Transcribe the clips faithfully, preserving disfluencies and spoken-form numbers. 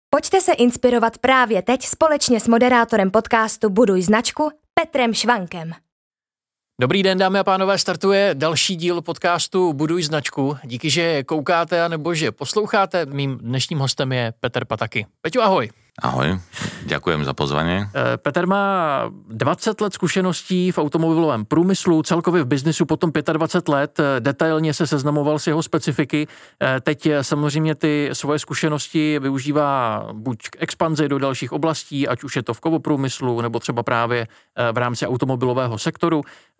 Pojďte se inspirovat právě teď společně s moderátorem podcastu Buduj značku Petrem Švankem. Dobrý den, dámy a pánové, startuje další díl podcastu Buduj značku. Díky, že koukáte anebo že posloucháte. Mým dnešním hostem je Petr Pataky. Peťo, ahoj. Ahoj, ďakujem za pozvanie. Petr má dvacet let zkušeností v automobilovém průmyslu, celkově v biznisu potom dvacet pět let, detailně se seznamoval s jeho specifiky. Teď samozřejmě ty svoje zkušenosti využívá buď k expanzi do dalších oblastí, ať už je to v kovoprůmyslu, nebo třeba právě v rámci automobilového sektoru.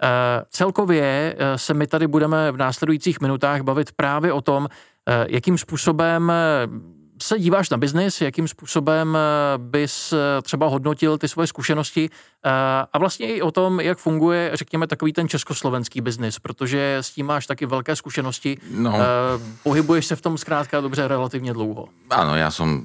Celkově se my tady budeme v následujících minutách bavit právě o tom, jakým způsobem se díváš na biznis, jakým způsobem bys třeba hodnotil ty svoje zkušenosti a vlastně i o tom, jak funguje, řekněme, takový ten československý biznis, protože s tím máš taky velké zkušenosti. No. Pohybuješ se v tom zkrátka dobře relativně dlouho. Áno, ja som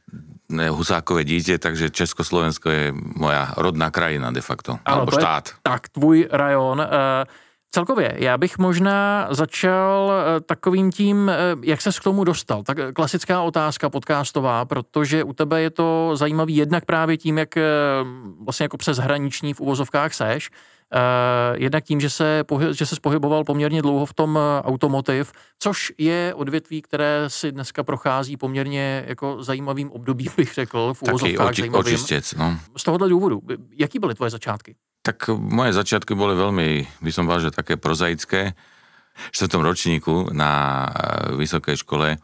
Husákové dítě, takže Československo je moja rodná krajina de facto, ano, alebo štát. Tak, tvůj rajon. Celkově, já bych možná začal takovým tím, jak ses k tomu dostal. Tak klasická otázka podcastová, protože u tebe je to zajímavý jednak právě tím, jak vlastně jako přes hraniční v uvozovkách seš, jednak tím, že se, že se pohyboval poměrně dlouho v tom automotiv, což je odvětví, které si dneska prochází poměrně jako zajímavým obdobím, bych řekl, v uvozovkách Taký zajímavým. očistec, no. Z tohohle důvodu, jaký byly tvoje začátky? Tak moje začiatky boli veľmi, by som povedal, že také prozaické. V štvrtom ročníku na vysokej škole e,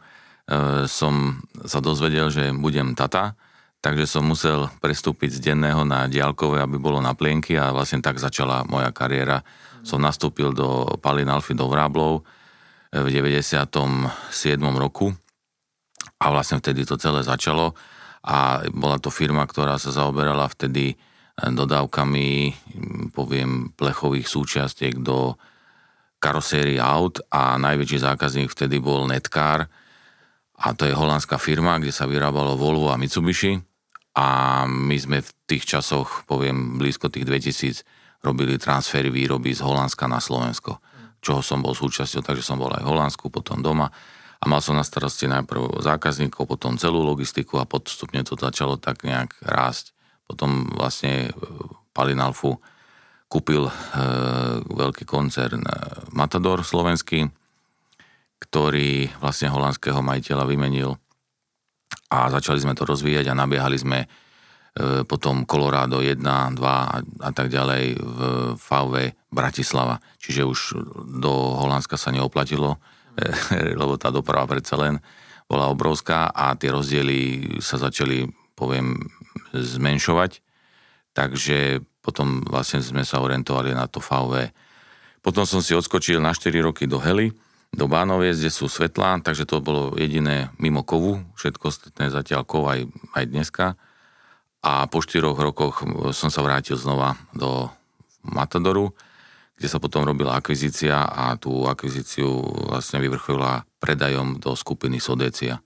som sa dozvedel, že budem tata, takže som musel prestúpiť z denného na diaľkové, aby bolo na plienky a vlastne tak začala moja kariéra. Mm. Som nastúpil do Palinalfy do Vráblov v deväťdesiatom siedmom roku a vlastne vtedy to celé začalo a bola to firma, ktorá sa zaoberala vtedy dodávkami, poviem, plechových súčiastiek do karosérii aut a najväčší zákazník vtedy bol Netcar a to je holandská firma, kde sa vyrábalo Volvo a Mitsubishi a my sme v tých časoch, poviem, blízko tých dvetisíc robili transfery výroby z Holandska na Slovensko, čoho som bol súčasťou, takže som bol aj v Holandsku, potom doma a mal som na starosti najprv zákazníkov, potom celú logistiku a postupne to začalo tak nejak rásť. Potom vlastne Palinalfu kúpil e, veľký koncern Matador slovenský, ktorý vlastne holandského majiteľa vymenil a začali sme to rozvíjať a nabiehali sme e, potom Colorado jeden, dva a, a tak ďalej v vé vé Bratislava. Čiže už do Holandska sa neoplatilo, e, lebo tá doprava predsa len bola obrovská a tie rozdiely sa začali, poviem, zmenšovať, takže potom vlastne sme sa orientovali na to vé vé. Potom som si odskočil na štyri roky do Hely, do Bánoviec, kde sú svetlá, takže to bolo jediné mimo kovu, všetko ostatné zatiaľ kov aj, aj dneska. A po štyroch rokoch som sa vrátil znova do Matadoru, kde sa potom robila akvizícia a tú akvizíciu vlastne vyvrcholila predajom do skupiny Sodecia.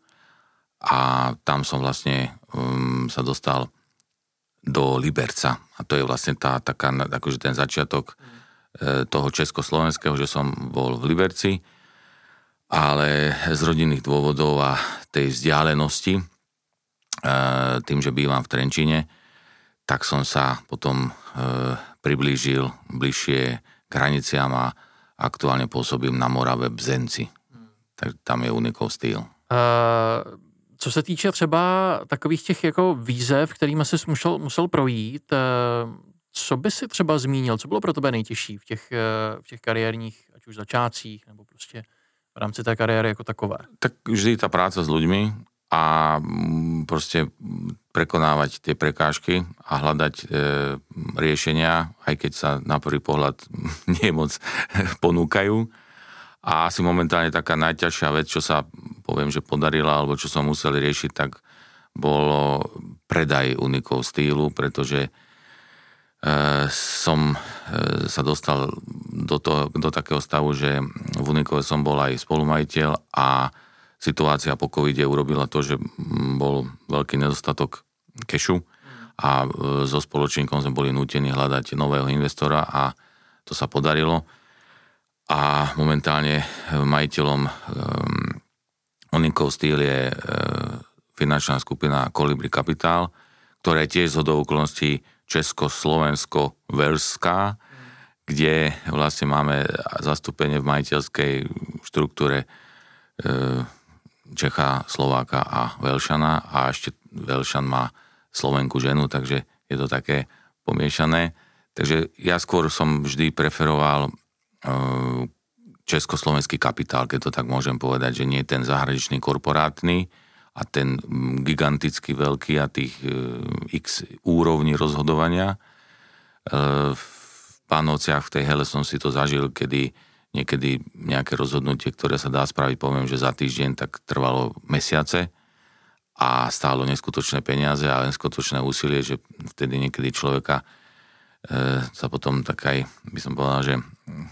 A tam som vlastne um, sa dostal do Liberca. A to je vlastne tá, taká, akože ten začiatok e, toho československého, že som bol v Liberci, ale z rodinných dôvodov a tej vzdialenosti, e, tým, že bývam v Trenčine, tak som sa potom e, priblížil bližšie k hraniciam a aktuálne pôsobím na Morave Bzenci. Tak tam je Unikov styl. Uh... Co se týče třeba takových těch jako výzev, kterými jsi musel, musel projít, co by si třeba zmínil, co bylo pro tebe nejtěžší v těch, v těch kariérních, ať už začátcích, nebo prostě v rámci té kariéry jako takové? Tak vždy ta práca s ľuďmi a prostě prekonávať tie prekážky a hľadať e, riešenia, aj keď sa na prvý pohľad nie moc ponúkajú. A asi momentálne taká najťažšia vec, čo sa, poviem, že podarila, alebo čo som musel riešiť, tak bolo predaj Unikov stylu, pretože e, som e, sa dostal do, toho, do takého stavu, že v Unikove som bol aj spolumajiteľ a situácia po covide urobila to, že bol veľký nedostatok kešu a e, so spoločníkom sme boli nútení hľadať nového investora a to sa podarilo. A momentálne majiteľom um, Unikov Steel je uh, finančná skupina Kolibri Kapitál, ktorá je tiež zhodou okolností česko-slovensko-velská, kde vlastne máme zastúpenie v majiteľskej štruktúre Čecha, Slováka a Velšana a ešte Velšan má Slovenku ženu, takže je to také pomiešané. Takže ja skôr som vždy preferoval československý kapitál, keď to tak môžem povedať, že nie ten zahraničný korporátny a ten giganticky veľký a tých x úrovní rozhodovania. V Pánovciach v tej hele som si to zažil, kedy niekedy nejaké rozhodnutie, ktoré sa dá spraviť, poviem, že za týždeň, tak trvalo mesiace a stálo neskutočné peniaze a neskutočné úsilie, že vtedy niekedy človeka e, sa potom tak aj, by som povedal, že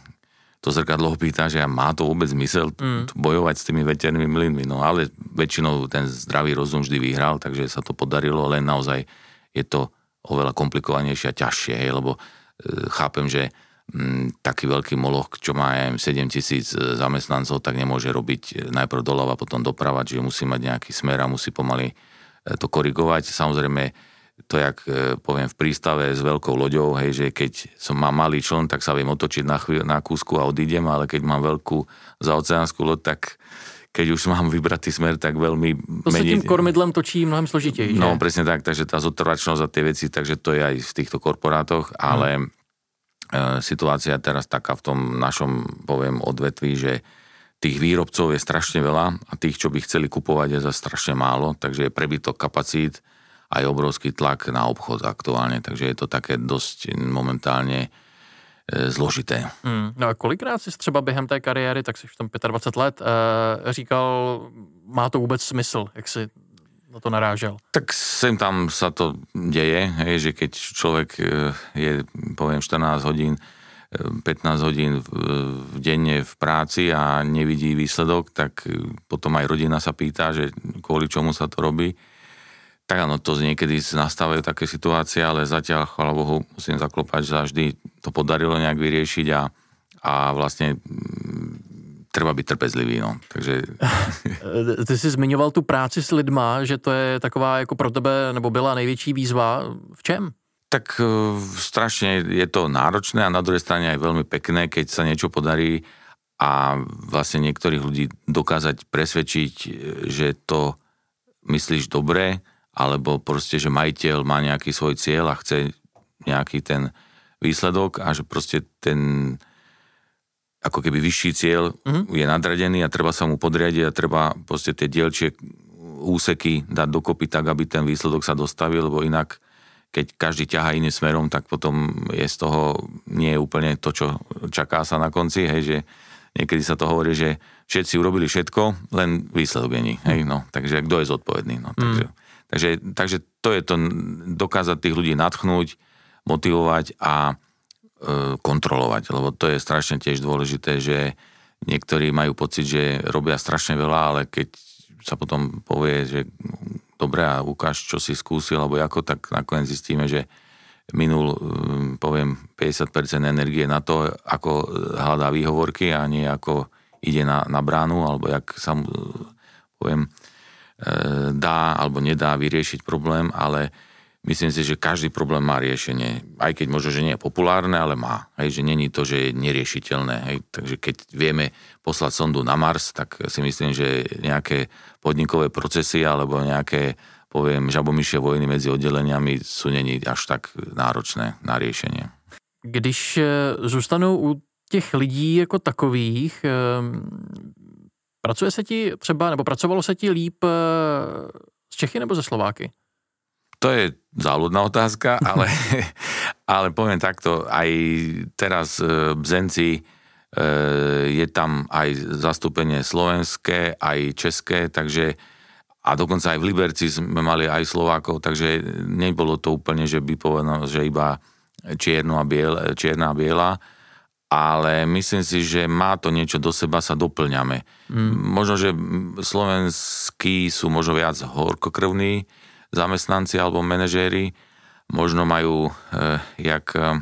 to zrkadlo pýta, že má to vôbec zmysel mm. bojovať s tými veternými mlynmi. No ale väčšinou ten zdravý rozum vždy vyhral, takže sa to podarilo, len naozaj je to oveľa komplikovanejšie a ťažšie, hej, lebo e, chápem, že taký veľký moloch, čo má aj sedem tisíc zamestnancov, tak nemôže robiť najprv doľava, potom doprava, čiže musí mať nejaký smer a musí pomaly to korigovať. Samozrejme, to jak poviem v prístave s veľkou loďou, hej, že keď som mám malý čln, tak sa viem otočiť na, chvíľ, na kúsku a odídem, ale keď mám veľkú zaoceánsku loď, tak keď už mám vybratý smer, tak veľmi... To menej... sa tým kormidlem točí mnohem složitejšie. No, presne tak, takže tá zotrvačnosť a tie veci, takže to je aj v týchto korporátoch, ale... Hmm. Situácia je teraz taká v tom našom, poviem, odvetví, že tých výrobcov je strašne veľa a tých, čo by chceli kupovať, je za strašne málo, takže je prebytok kapacít a je obrovský tlak na obchod aktuálne, takže je to také dosť momentálne e, zložité. Hmm. No a kolikrát jsi třeba během té kariéry, tak jsi v tom dvacet pět let, e, říkal, má to vůbec smysl, jak si na to narážel? Tak sem tam sa to deje, hej, že keď človek je, poviem, štrnásť hodín, pätnásť hodín denne v práci a nevidí výsledok, tak potom aj rodina sa pýta, že kvôli čomu sa to robí. Tak áno, to niekedy nastávajú také situácie, ale zatiaľ, chvála Bohu, musím zaklopať, že vždy to podarilo nejak vyriešiť a, a vlastne treba byť trpezlivý, no. Takže... Ty jsi zmiňoval tu práci s lidma, že to je taková jako pro tebe, nebo byla největší výzva. V čem? Tak strašne je to náročné a na druhej strane aj veľmi pekné, keď sa niečo podarí a vlastne niektorých ľudí dokázať presvedčiť, že to myslíš dobre, alebo proste, že majiteľ má nejaký svoj cieľ a chce nejaký ten výsledok a že proste ten ako keby vyšší cieľ mm-hmm. je nadradený a treba sa mu podriadiť a treba proste tie dielčie úseky dať dokopy tak, aby ten výsledok sa dostavil, lebo inak, keď každý ťahá iným smerom, tak potom je z toho nie je úplne to, čo čaká sa na konci, hej, že niekedy sa to hovorí, že všetci urobili všetko, len výsledok je nie, hej, no, takže kto je zodpovedný, no, takže, mm. takže, takže to je to, dokázať tých ľudí nadchnúť, motivovať a kontrolovať, lebo to je strašne tiež dôležité, že niektorí majú pocit, že robia strašne veľa, ale keď sa potom povie, že dobre a ukáž, čo si skúsil, alebo ako, tak nakoniec zistíme, že minul, poviem, päťdesiat percent energie na to, ako hľadá výhovorky a nie ako ide na, na bránu, alebo jak sa mu, poviem, dá alebo nedá vyriešiť problém, ale myslím si, že každý problém má riešenie. Aj keď možno, že nie je populárne, ale má. Hej, že není to, že je neriešiteľné. Hej. Takže keď vieme poslať sondu na Mars, tak si myslím, že nejaké podnikové procesy alebo nejaké, poviem, žabomyšie vojny medzi oddeleniami sú není až tak náročné na riešenie. Když zůstanou u těch lidí jako takových, pracuje se ti třeba, nebo pracovalo se ti líp z Čechy nebo ze Slováky? To je záľudná otázka, ale, ale poviem takto, aj teraz v Bzenci je tam aj zastúpenie slovenské, aj české, takže a dokonca aj v Liberci sme mali aj Slovákov, takže nebolo to úplne, že by povedal, že iba čierno a biel, čierna a biela, ale myslím si, že má to niečo do seba, sa doplňame. Mm. Možno, že slovenskí sú možno viac horkokrvní zamestnanci alebo manažéri, možno majú, eh, jak eh,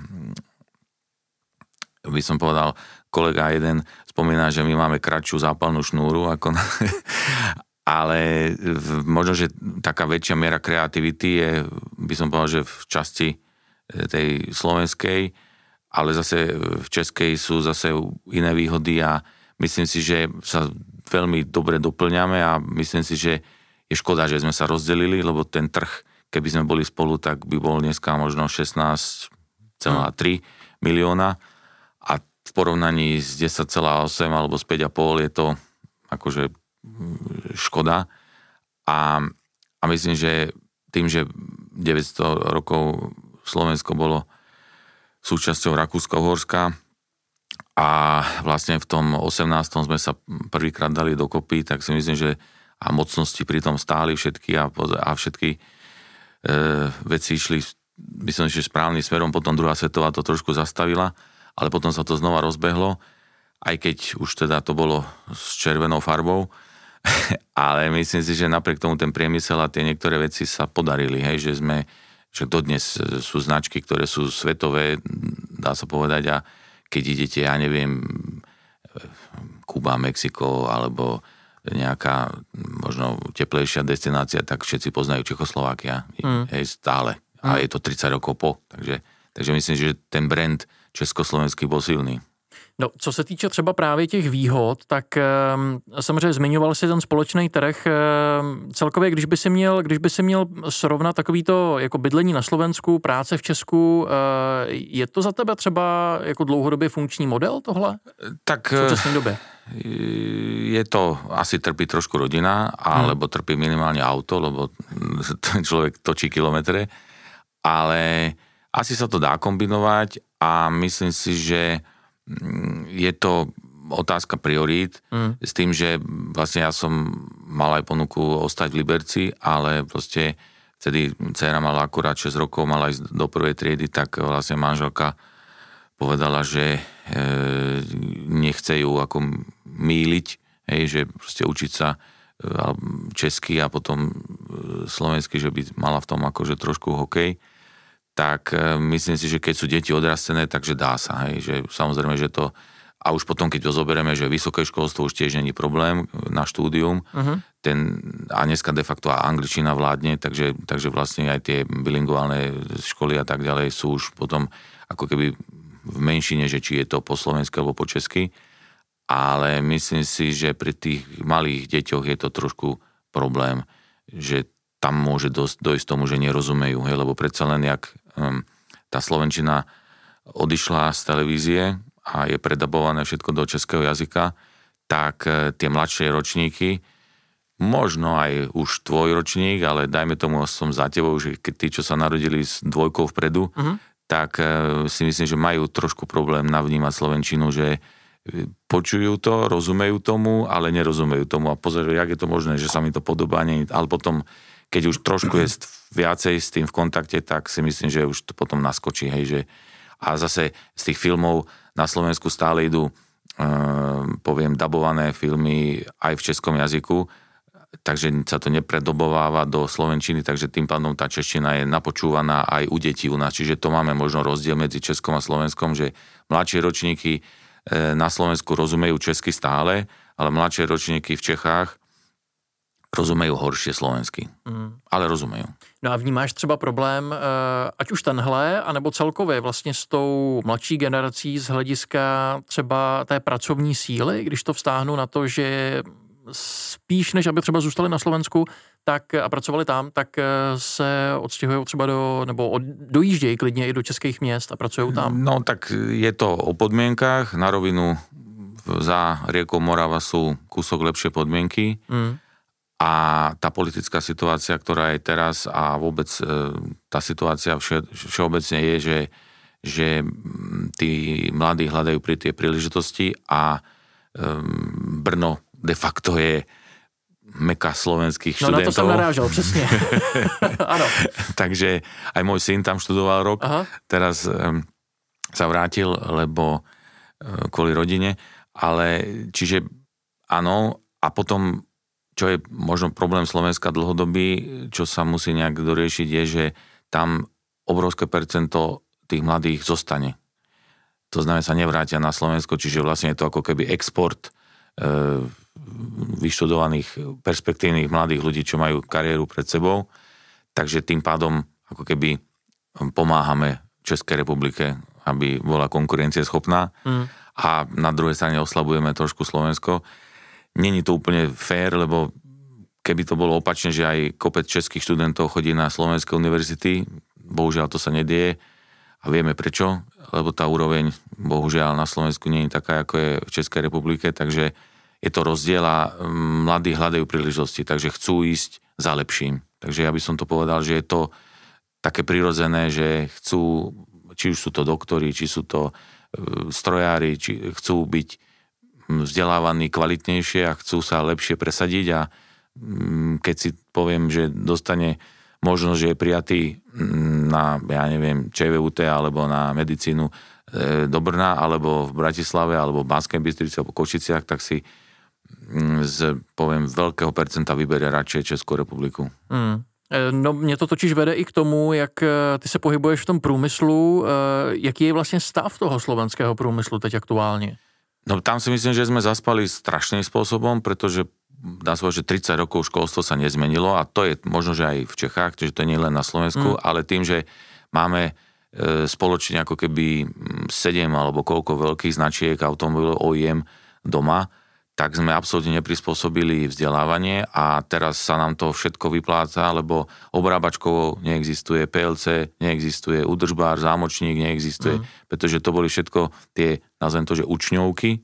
by som povedal, kolega jeden spomína, že my máme kratšiu zápalnú šnúru, ako na, ale možno, že taká väčšia miera kreativity je, by som povedal, že v časti tej slovenskej, ale zase v českej sú zase iné výhody a myslím si, že sa veľmi dobre doplňame a myslím si, že je škoda, že sme sa rozdelili, lebo ten trh, keby sme boli spolu, tak by bol dneska možno šestnásť celá tri milióna a v porovnaní s desať celá osem alebo s päť celá päť je to akože škoda a, a myslím, že tým, že deväťsto rokov Slovensko bolo súčasťou Rakúsko-Uhorska a vlastne v tom osemnástom sme sa prvýkrát dali dokopy, tak si myslím, že a mocnosti pri tom stáli všetky a, a všetky e, veci išli, myslím, že správnym smerom, potom druhá svetová to trošku zastavila, ale potom sa to znova rozbehlo, aj keď už teda to bolo s červenou farbou, ale myslím si, že napriek tomu ten priemysel a tie niektoré veci sa podarili, hej, že sme, že dodnes sú značky, ktoré sú svetové, dá sa povedať, a keď idete, ja neviem, Kuba, Mexiko, alebo nejaká možno teplejšia destinácia, tak všetci poznajú Čechoslovákia. Mm. Hej, stále. A mm. je to tridsať rokov po. Takže, takže myslím, že ten brand československý bol silný. No, co se týče třeba právě těch výhod, tak um, samozřejmě zmiňoval si ten společný trh. Um, celkově, když by si měl, když by si měl srovnat takovýto jako bydlení na Slovensku, práce v Česku, uh, je to za tebe třeba jako dlouhodobě funkční model tohle? Tak v současné době? Je to, asi trpí trošku rodina, alebo hmm. trpí minimálne auto, lebo ten človek točí kilometre, ale asi sa to dá kombinovať a myslím si, že je to otázka priorít mm. s tým, že vlastne ja som mal aj ponuku ostať v Liberci, ale proste vtedy dcera mala akurát šesť rokov, mala ísť do prvej triedy, tak vlastne manželka povedala, že e, nechce ju ako mýliť, hej, že proste učiť sa e, česky a potom e, slovensky, že by mala v tom akože trošku hokej. Tak myslím si, že keď sú deti odrastené, takže dá sa, hej, že samozrejme, že to, a už potom, keď to zoberieme, že vysoké školstvo už tiež není problém na štúdium, uh-huh. ten, a dneska de facto angličtina vládne, takže, takže vlastne aj tie bilinguálne školy a tak ďalej sú už potom ako keby v menšine, že či je to po slovensky alebo po česky, ale myslím si, že pri tých malých deťoch je to trošku problém, že tam môže dosť, dojsť tomu, že nerozumejú, hej, lebo predsa len jak um, tá slovenčina odišla z televízie a je predabované všetko do českého jazyka, tak uh, tie mladšie ročníky, možno aj už tvoj ročník, ale dajme tomu, som za tebou, že keď tí, čo sa narodili s dvojkou vpredu, uh-huh. tak uh, si myslím, že majú trošku problém navnímať slovenčinu, že počujú to, rozumejú tomu, ale nerozumejú tomu a pozor, jak je to možné, že sa mi to podobá, nie, ale potom keď už trošku je viacej s tým v kontakte, tak si myslím, že už to potom naskočí, hej, že a zase z tých filmov na Slovensku stále idú, um, poviem, dabované filmy aj v českom jazyku, takže sa to nepredobováva do slovenčiny, takže tým pádom tá čeština je napočúvaná aj u detí u nás, čiže to máme možno rozdiel medzi Českom a Slovenskom, že mladšie ročníky e, na Slovensku rozumejú česky stále, ale mladšie ročníky v Čechách rozumejí horšie slovensky, mm. ale rozumejí. No a vnímáš třeba problém, ať už tenhle, anebo celkově vlastně s tou mladší generací z hlediska třeba té pracovní síly, když to vztáhnu na to, že spíš než aby třeba zůstali na Slovensku tak a pracovali tam, tak se odstěhují třeba do, nebo od, dojíždějí klidně i do českých měst a pracují tam. No tak je to o podmienkách, na rovinu za riekou Morava sú kúsok lepšie podmienky, mm. a tá politická situácia, ktorá je teraz a vôbec e, tá situácia vše, všeobecne je, že, že tí mladí hľadajú pri tie príležitosti a e, Brno de facto je meka slovenských no, študentov. No na to som narážal, presne. Áno. Takže aj môj syn tam študoval rok, aha. teraz e, sa vrátil, lebo e, kvôli rodine, ale čiže áno, a potom čo je možno problém Slovenska dlhodobý, čo sa musí nejak doriešiť, je, že tam obrovské percento tých mladých zostane. To znamená, sa nevrátia na Slovensko, čiže vlastne je to ako keby export e, vyštudovaných, perspektívnych mladých ľudí, čo majú kariéru pred sebou. Takže tým pádom ako keby pomáhame Českej republike, aby bola konkurencieschopná. Mm. A na druhej strane oslabujeme trošku Slovensko. Není to úplne fér, lebo keby to bolo opačne, že aj kopec českých študentov chodí na slovenské univerzity, bohužiaľ to sa nedieje a vieme prečo, lebo tá úroveň bohužiaľ na Slovensku nie je taká, ako je v Českej republike, takže je to rozdiel a mladí hľadajú príležitosti, takže chcú ísť za lepším. Takže ja by som to povedal, že je to také prirodzené, že chcú, či už sú to doktori, či sú to strojári, či chcú byť vzdelávaní kvalitnejšie a chcú sa lepšie presadiť a keď si poviem, že dostane možnosť, že je prijatý na, ja neviem, ČVUT alebo na medicínu do Brna alebo v Bratislave alebo v Banskej Bystrici alebo Košiciach, tak si z, poviem, veľkého percenta vyberie radšej Českou republiku. Mm. No mě to totiž vede i k tomu, jak ty se pohybuješ v tom průmyslu, jaký je vlastně stav toho slovenského průmyslu teď aktuálně? No tam si myslím, že sme zaspali strašným spôsobom, pretože dá sa povedať, že tridsať rokov školstvo sa nezmenilo a to je možno, že aj v Čechách, čiže to nie len na Slovensku, mm. ale tým, že máme e, spoločne ako keby sedem alebo koľko veľkých značiek automobilov ó í em doma, tak sme absolútne neprispôsobili vzdelávanie a teraz sa nám to všetko vypláca, lebo obrábačkovo neexistuje, pé el cé neexistuje, údržbár, zámočník neexistuje, mm. pretože to boli všetko tie, nazvem to, že učňovky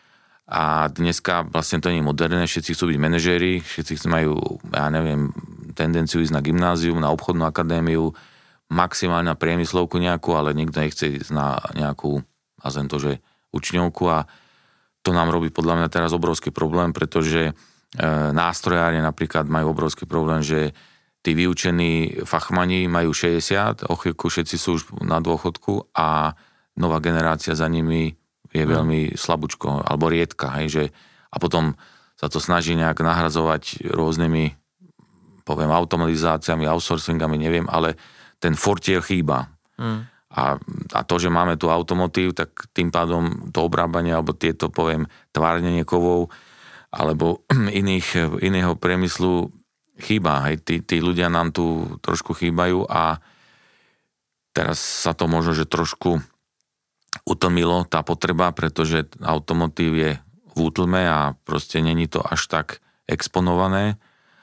a dneska vlastne to nie je moderné, všetci chcú byť manažéri, všetci majú, ja neviem, tendenciu ísť na gymnázium, na obchodnú akadémiu, maximálne na priemyslovku nejakú, ale nikto nechce ísť na nejakú, nazvem to, že učňovku a to nám robí podľa mňa teraz obrovský problém, pretože e, nástrojári napríklad majú obrovský problém, že tí vyučení fachmani majú šesťdesiat, o chvíľku všetci sú už na dôchodku a nová generácia za nimi je mm. veľmi slabúčko, alebo riedka, hej, že a potom sa to snaží nejak nahradzovať rôznymi, poviem, automatizáciami, outsourcingami, neviem, ale ten fortier chýba. Mm. A, a to, že máme tu automotív, tak tým pádom to obrábanie, alebo tieto, poviem, tvárnenie kovov, alebo iných, iného priemyslu chýba. Hej. Tí, tí ľudia nám tu trošku chýbajú a teraz sa to možno, že trošku utlmilo tá potreba, pretože automotív je v útlme a proste není to až tak exponované,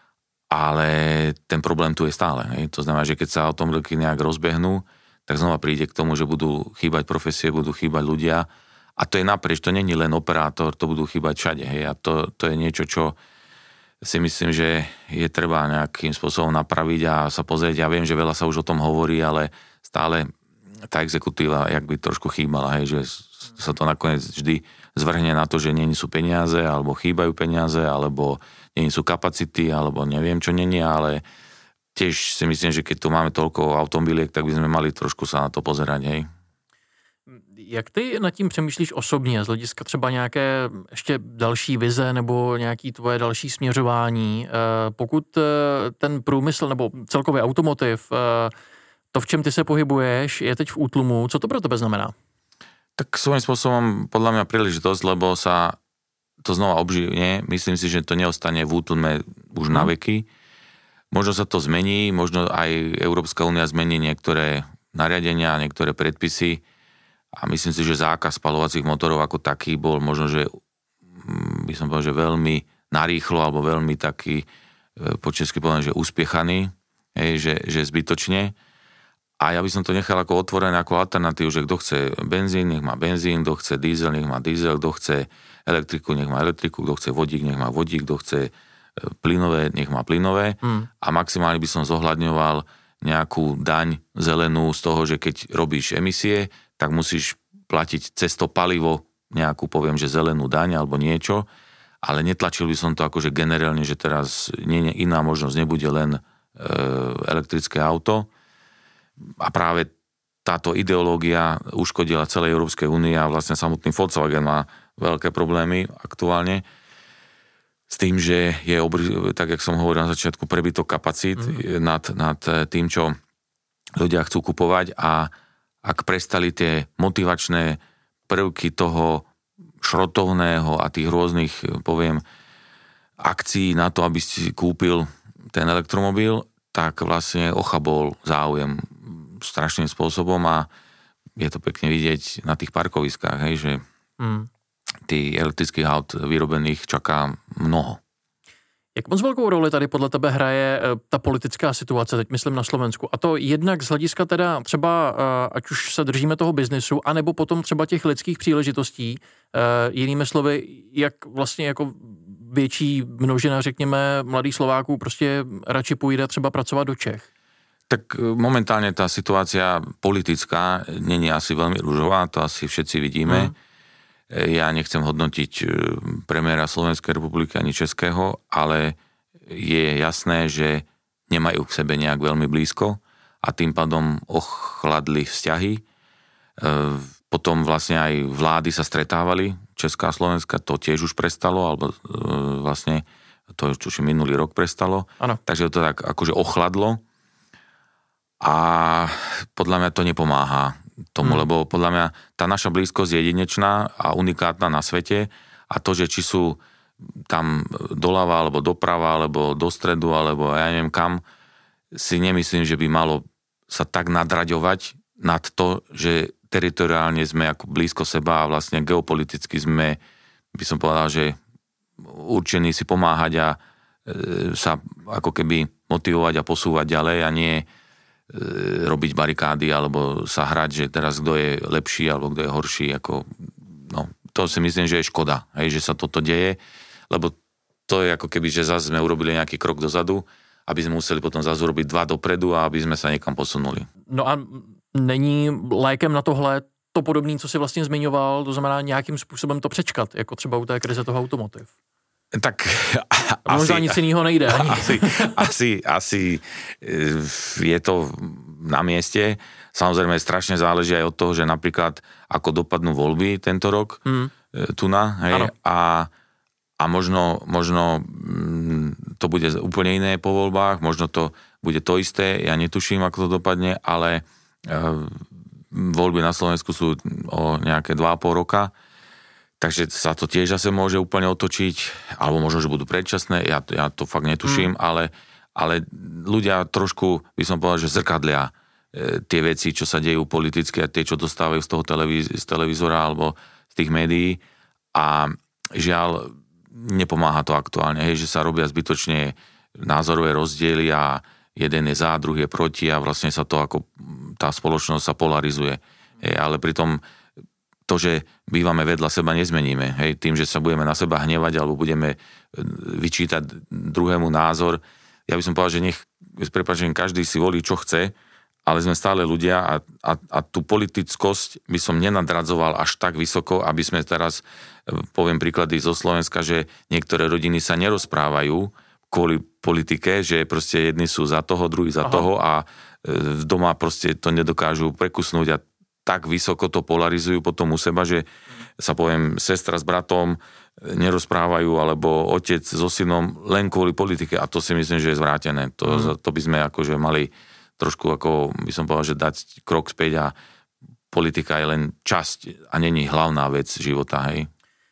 ale ten problém tu je stále. Hej. To znamená, že keď sa automobilky nejak rozbehnú, tak znova príde k tomu, že budú chýbať profesie, budú chýbať ľudia a to je naprieč, to není len operátor, to budú chýbať všade, hej, a to, to je niečo, čo si myslím, že je treba nejakým spôsobom napraviť a sa pozrieť, ja viem, že veľa sa už o tom hovorí, ale stále tá exekutíva, jak by trošku chýbala, hej, že sa to nakoniec vždy zvrhne na to, že nie sú peniaze, alebo chýbajú peniaze, alebo nie sú kapacity, alebo neviem, čo nie, ale tiež si myslím, že keď tu máme toľko automobiliek, tak by sme mali trošku sa na to pozerať, hej. Jak ty nad tím přemýšlíš osobně, z hlediska třeba nějaké ještě další vize nebo nějaký tvoje další směřování? Pokud ten průmysl nebo celkově automotiv, to, v čem ty se pohybuješ, je teď v útlumu, co to pro tebe znamená? Tak svojím spôsobom podľa mňa príležitosť, lebo sa to znova obživne. Myslím si, že to neostane v útlme už na veky. Možno sa to zmení, možno aj Európska únia zmení niektoré nariadenia, niektoré predpisy a myslím si, že zákaz spaľovacích motorov ako taký bol možno, že by som povedal, že veľmi narýchlo alebo veľmi taký, po česky poviem, že uspiechaný, hej, že, že zbytočne. A ja by som to nechal ako otvorené ako alternatívu, že kto chce benzín, nech má benzín, kto chce diesel, nech má diesel, kto chce elektriku, nech má elektriku, kto chce vodík, nech má vodík, kto chce plynové, nech má plynové mm. a maximálne by som zohľadňoval nejakú daň zelenú z toho, že keď robíš emisie, tak musíš platiť cez to palivo nejakú, poviem, že zelenú daň alebo niečo, ale netlačil by som to akože generálne, že teraz nie, iná možnosť nebude len e, elektrické auto a práve táto ideológia uškodila celej Európskej únii a vlastne samotný Volkswagen má veľké problémy aktuálne s tým, že je, obr- tak jak som hovoril na začiatku, prebytok kapacít mm. nad, nad tým, čo ľudia chcú kupovať a ak prestali tie motivačné prvky toho šrotovného a tých rôznych, poviem, akcií na to, aby si kúpil ten elektromobil, tak vlastne ochabol záujem strašným spôsobom a je to pekne vidieť na tých parkoviskách, hej, že mm. tých elektrických aut vyrobených čaká mnoho. Jak moc velkou roli tady podle tebe hraje ta politická situace, teď myslím na Slovensku? A to jednak z hlediska teda třeba, ať už se držíme toho biznesu, anebo potom třeba těch lidských příležitostí, jinými slovy, jak vlastně jako větší množina, řekněme, mladých Slováků prostě radši půjde třeba pracovat do Čech? Tak momentálne tá situácia politická není asi veľmi ružová, to asi všetci vidíme. Mm. Ja nechcem hodnotiť premiéra Slovenskej republiky ani českého, ale je jasné, že nemajú k sebe nejak veľmi blízko a tým pádom ochladli vzťahy. Potom vlastne aj vlády sa stretávali, Česká a Slovenská, to tiež už prestalo, alebo vlastne to už minulý rok prestalo. Ano. Takže to tak akože ochladlo. A podľa mňa to nepomáha tomu, hmm. lebo podľa mňa tá naša blízkosť je jedinečná a unikátna na svete a to, že či sú tam doľava, alebo doprava, alebo do stredu, alebo ja neviem kam, si nemyslím, že by malo sa tak nadraďovať nad to, že teritoriálne sme ako blízko seba a vlastne geopoliticky sme, by som povedal, že určení si pomáhať a e, sa ako keby motivovať a posúvať ďalej a nie robiť barikády alebo sa hrať, že teraz kto je lepší alebo kto je horší. Ako, no, to si myslím, že je škoda, hej, že sa toto deje, lebo to je ako keby, že zase sme urobili nejaký krok dozadu, aby sme museli potom zase urobiť dva dopredu a aby sme sa niekam posunuli. No a není lékem na tohle to podobný, co si vlastně zmiňoval, to znamená nějakým způsobem to přečkat, jako třeba u té krize toho automotiv? Tak a možná nic iného nejde. Asi, asi, asi je to na mieste. Samozrejme strašne záleží aj od toho, že napríklad ako dopadnú voľby tento rok hmm. tu na, hej, a, a možno, možno to bude úplne iné po voľbách, možno to bude to isté, ja netuším, ako to dopadne, ale voľby na Slovensku sú o nejaké dva a pol roka. Takže sa to tiež zase môže úplne otočiť, alebo možno, že budú predčasné, ja, ja to fakt netuším, mm. ale, ale ľudia trošku, by som povedal, že zrkadlia e, tie veci, čo sa dejú politicky a tie, čo dostávajú z toho televíz- z televízora alebo z tých médií a žiaľ, nepomáha to aktuálne, hej, že sa robia zbytočne názorové rozdiely a jeden je za, druhý je proti a vlastne sa to ako tá spoločnosť sa polarizuje. Hej, ale pritom to, že bývame vedľa seba, nezmeníme. Hej, tým, že sa budeme na seba hnevať alebo budeme vyčítať druhému názor. Ja by som povedal, že nech, s prepáčením, každý si volí, čo chce, ale sme stále ľudia a, a, a tú politickosť by som nenadradzoval až tak vysoko, aby sme teraz, poviem príklady zo Slovenska, že niektoré rodiny sa nerozprávajú kvôli politike, že proste jedni sú za toho, druhí za Aha. toho a doma proste to nedokážu prekusnúť a tak vysoko to polarizujú potom u seba, že sa poviem, sestra s bratom nerozprávajú, alebo otec so synom len kvôli politike a to si myslím, že je zvrátené. To, mm. to by sme akože mali trošku, ako by som povedal, že dať krok späť a politika je len časť a není hlavná vec života, hej.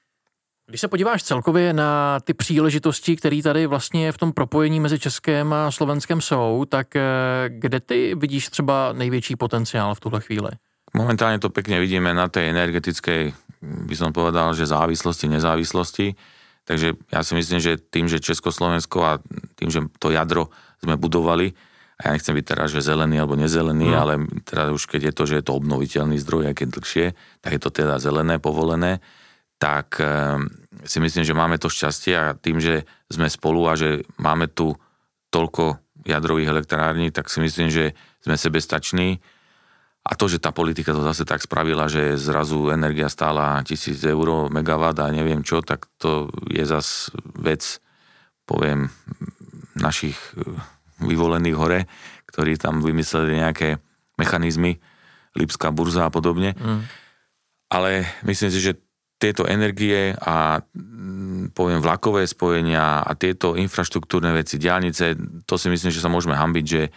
Když se podíváš celkově na ty příležitosti, které tady vlastně v tom propojení mezi Českém a Slovenskem jsou, tak kde ty vidíš třeba největší potenciál v tuhle chvíli? Momentálne to pekne vidíme na tej energetickej, by som povedal, že závislosti, nezávislosti. Takže ja si myslím, že tým, že Československo a tým, že to jadro sme budovali, a ja nechcem byť teraz, že zelený alebo nezelený, no. ale teda už keď je to, že je to obnoviteľný zdroj, aj keď dlhšie, tak je to teda zelené, povolené, tak um, si myslím, že máme to šťastie a tým, že sme spolu a že máme tu toľko jadrových elektrární, tak si myslím, že sme sebestační. A to, že tá politika to zase tak spravila, že zrazu energia stála tisíc eur megawatt a neviem čo, tak to je zase vec, poviem, našich vyvolených hore, ktorí tam vymysleli nejaké mechanizmy, Lipská burza a podobne. Mm. Ale myslím si, že tieto energie a poviem vlakové spojenia a tieto infraštruktúrne veci, diaľnice, to si myslím, že sa môžeme hanbiť, že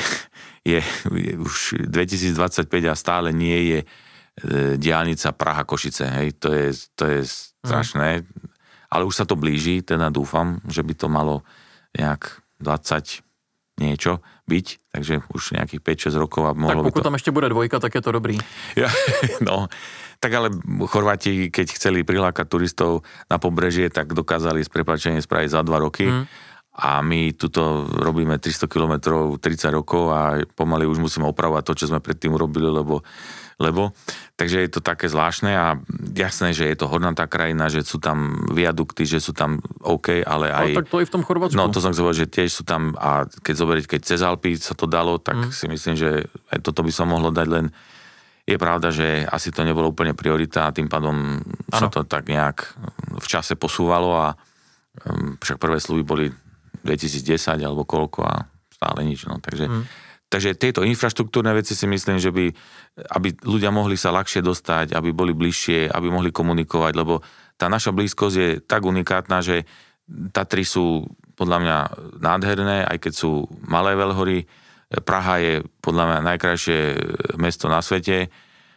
je, je už dvetisícdvadsaťpäť a stále nie je e, diaľnica Praha-Košice, hej, to je, to je strašné. ale už sa to blíži, teda dúfam, že by to malo nejak dvadsať niečo byť, takže už nejakých päť šesť rokov. A mohlo tak pokud by to... tam ešte bude dvojka, tak je to dobrý. Ja, no, tak ale Chorváti, keď chceli prilákať turistov na pobrežie, tak dokázali s prepáčením spraviť za dva roky. Mm. A my tuto robíme tristo kilometrov tridsať rokov a pomaly už musíme opravovať to, čo sme predtým urobili, lebo, lebo takže je to také zvláštne a jasné, že je to hornatá krajina, že sú tam viadukty, že sú tam OK, ale aj... Ale tak to je v tom Chorvátsku. No to som chcel povedať, že tiež sú tam a keď zoberiť, keď cez Alpy sa to dalo, tak mm. si myslím, že aj toto by sa mohlo dať, len je pravda, že asi to nebolo úplne priorita a tým pádom ano. Sa to tak nejak v čase posúvalo a um, však prvé sľuby boli dvetisícdesať alebo koľko a stále nič. No. Takže, mm. takže tieto infraštruktúrne veci si myslím, že by, aby ľudia mohli sa ľahšie dostať, aby boli bližšie, aby mohli komunikovať, lebo tá naša blízkosť je tak unikátna, že Tatry sú podľa mňa nádherné, aj keď sú malé veľhory. Praha je podľa mňa najkrajšie mesto na svete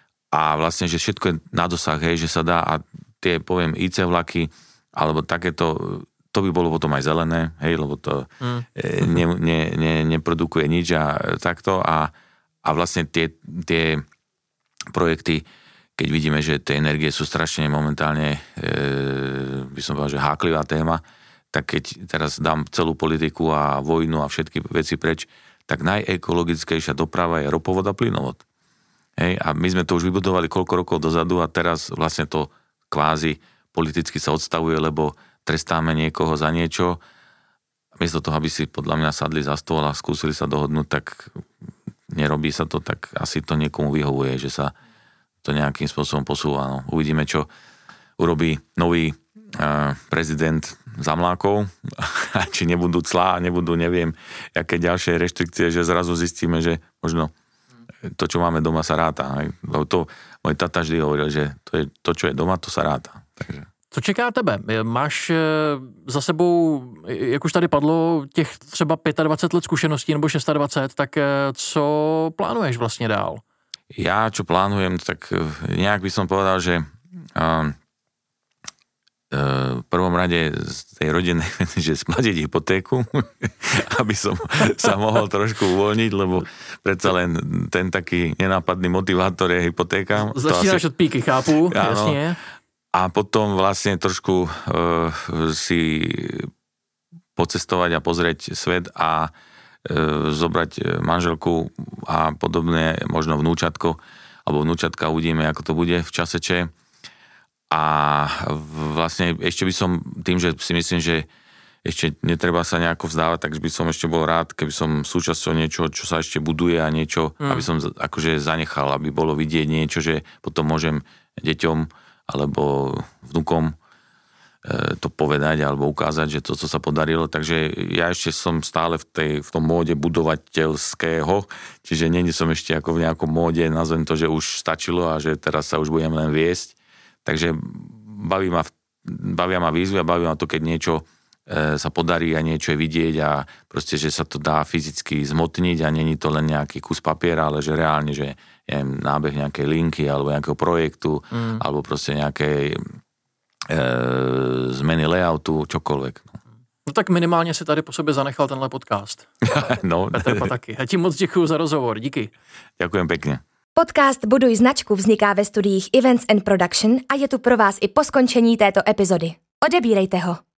a vlastne, že všetko je na dosah, hej, že sa dá a tie, poviem, í cé vlaky alebo takéto, to by bolo potom aj zelené, hej, lebo to mm. ne, ne, ne, neprodukuje nič a takto a, a vlastne tie, tie projekty, keď vidíme, že tie energie sú strašne momentálne, e, by som povedal, že háklivá téma, tak keď teraz dám celú politiku a vojnu a všetky veci preč, tak najekologickejšia doprava je ropovod a plynovod. Hej, a my sme to už vybudovali koľko rokov dozadu a teraz vlastne to kvázi politicky sa odstavuje, lebo trestáme niekoho za niečo. Miesto toho, aby si podľa mňa sadli za stôl a skúsili sa dohodnúť, tak nerobí sa to, tak asi to niekomu vyhovuje, že sa to nejakým spôsobom posúva. No. Uvidíme, čo urobí nový uh, prezident Zamlákov, či nebudú clá, nebudú, neviem, aké ďalšie reštrikcie, že zrazu zistíme, že možno to, čo máme doma, sa ráta. Lebo to môj tata vždy hovoril, že to, je, to čo je doma, to sa ráta. Takže... Co čeká tebe? Máš za sebou, jak už tady padlo, těch třeba dvacet pět let zkušeností nebo dvacet šest, tak co plánuješ vlastně dál? Ja, čo plánujem, tak nejak by som povedal, že uh, v prvom rade z tej rodinnej veci, že splatiť hypotéku, aby som sa mohol trošku uvoľniť, lebo predsa len ten taký nenápadný motivátor je hypotéka. Začínaš asi... od píky, chápu, áno, jasne. A potom vlastne trošku uh, si pocestovať a pozrieť svet a uh, zobrať manželku a podobne, možno vnúčatko, alebo vnúčatka, uvidíme, ako to bude v čase če. A vlastne ešte by som tým, že si myslím, že ešte netreba sa nejako vzdávať, tak by som ešte bol rád, keby som súčasťou niečo, čo sa ešte buduje a niečo, mm. aby som akože zanechal, aby bolo vidieť niečo, že potom môžem deťom alebo vnukom to povedať alebo ukázať, že to, co sa podarilo. Takže ja ešte som stále v, tej, v tom móde budovateľského, čiže nie som ešte ako v nejakom móde, nazvem to, že už stačilo a že teraz sa už budem len viesť. Takže baví ma, bavia ma výzvy a baví ma to, keď niečo e, sa podarí a niečo je vidieť a proste, že sa to dá fyzicky zmotniť a není to len nejaký kus papiera, ale že reálne, že je nábeh nejakej linky alebo nejakého projektu mm. alebo proste nejakej e, zmeny layoutu, čokoľvek. No. no tak minimálně si tady po sobě zanechal tenhle podcast. no. Petr Pataky. Já ti moc děkuju za rozhovor, díky. Ďakujem pekne. Podcast Buduj značku vzniká ve studiích Events and Production a je tu pro vás i po skončení této epizody. Odebírejte ho.